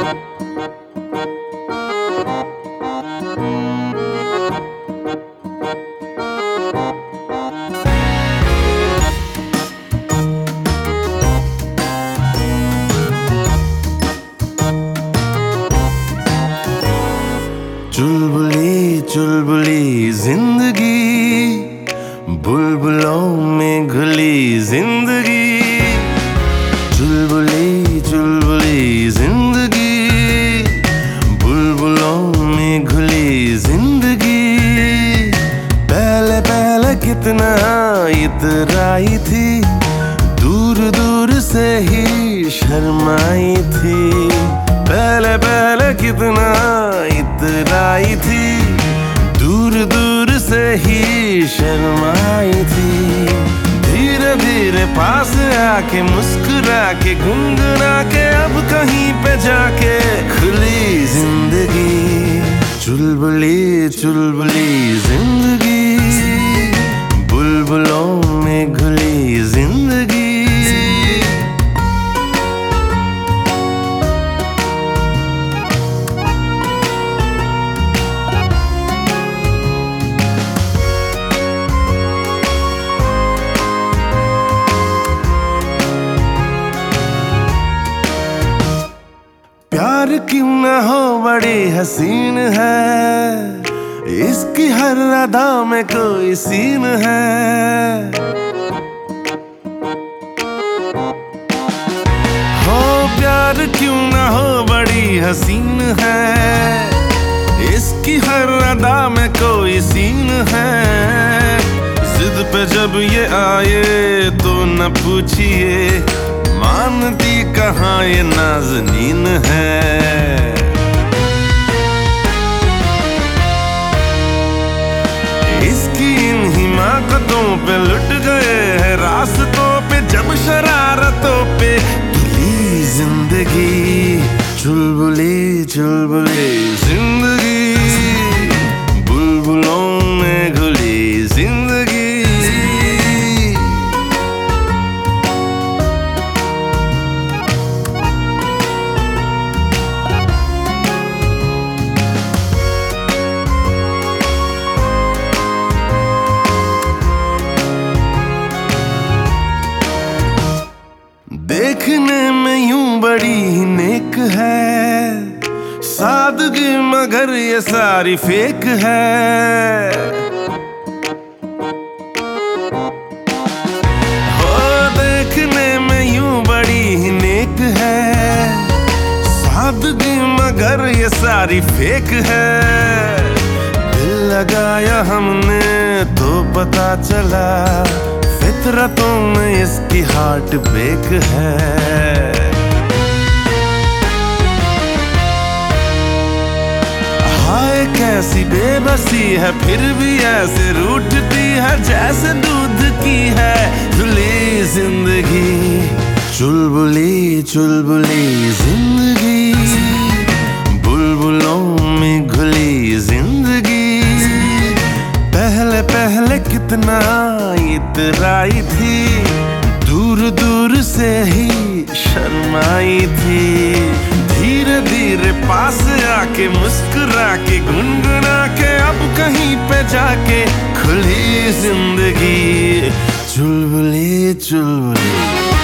चुलबुली चुलबुली जिंदगी, बुलबुलों में घुली जिंदगी। चुलबुली चुलबुली जिंदगी, बुलबुलों में घुली जिंदगी। पहले पहले कितना इतराई थी, दूर दूर से ही शर्माई थी। पहले पहले कितना इतराई थी, दूर दूर से ही शर्माई थी। धीरे धीरे पास आके मुस्कुरा के गुनगुना के अब कहीं पे जाके खुली जिंदगी। चुलबुली चुलबुली जिंदगी, बुलबुलों में घुली जिंदगी। प्यार क्यों ना हो बड़ी हसीन है, इसकी हर अदा में कोई सीन है। हो प्यार क्यों ना हो बड़ी हसीन है, इसकी हर अदा में कोई सीन है। जिद पे जब ये आए तो न पूछिए, मानती कहाँ ये नाज़नीन है। इसकी इन हिमाकतों पे लुट गए हैं रास्तों पे, जब शरारतों पे धुली जिंदगी। चुलबुली चुलबुली जिंदगी, बुलबुलों में घुली जिंदगी। देखने में यूं बड़ी ही नेक है, सादगी मगर ये सारी फेक है। हो देखने में यूं बड़ी ही नेक है, सादगी मगर ये सारी फेक है। दिल लगाया हमने तो पता चला, फितरतों में इसकी हार्ट ब्रेक है। हाय कैसी बेबसी है, फिर भी ऐसे रूठती है जैसे दूध की है धुली जिंदगी। चुलबुली चुलबुली जिंदगी, बुलबुलों में घुली जिंदगी। पहले पहले कितना इतराई थी, दूर दूर से ही शर्माई थी। धीरे धीरे पास आके मुस्कुरा के गुनगुना के अब कहीं पे जाके खुली जिंदगी। चुलबुली चुलबुली